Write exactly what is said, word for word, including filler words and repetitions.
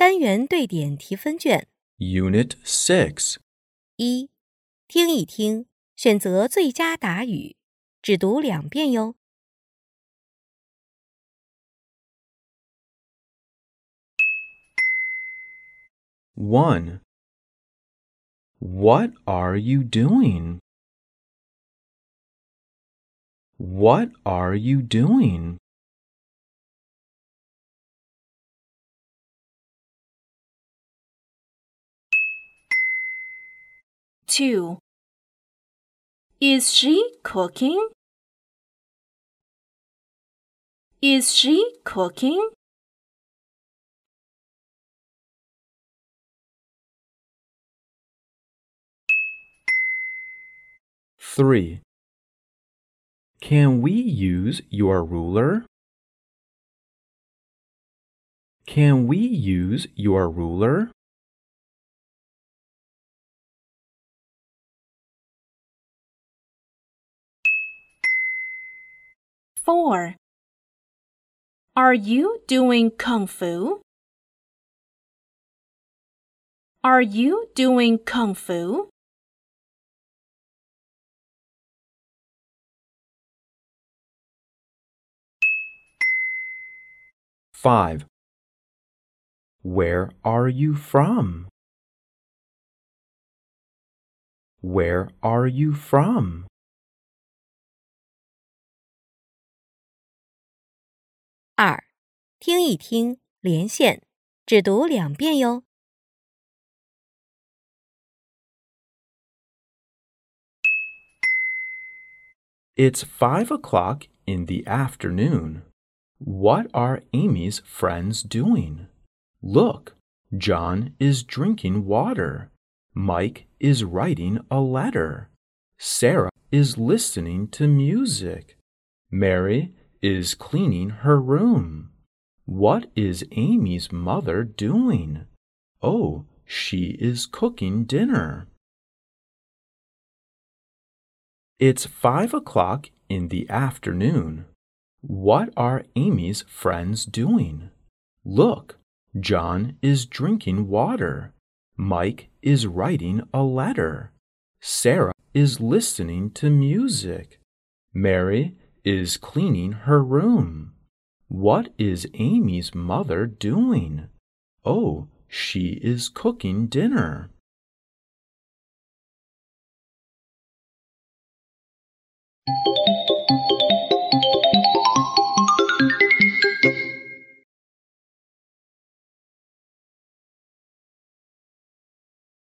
单元对点提分卷 Unit six. 一，听一听，选择最佳答语，只读两遍哟。 one. What are you doing? What are you doing? two. Is she cooking? Is she cooking? three. Can we use your ruler? Can we use your ruler? four. Are you doing kung fu? Are you doing kung fu? five. Where are you from? Where are you from? 二，听一听，连线，只读两遍哟。 It's five o'clock in the afternoon. What are Amy's friends doing? Look, John is drinking water. Mike is writing a letter. Sarah is listening to music. Mary is cleaning her room. What is Amy's mother doing? Oh, she is cooking dinner. It's five o'clock in the afternoon. What are Amy's friends doing? Look, John is drinking water. Mike is writing a letter. Sarah is listening to music. Mary is cleaning her room. What is Amy's mother doing? Oh, she is cooking dinner.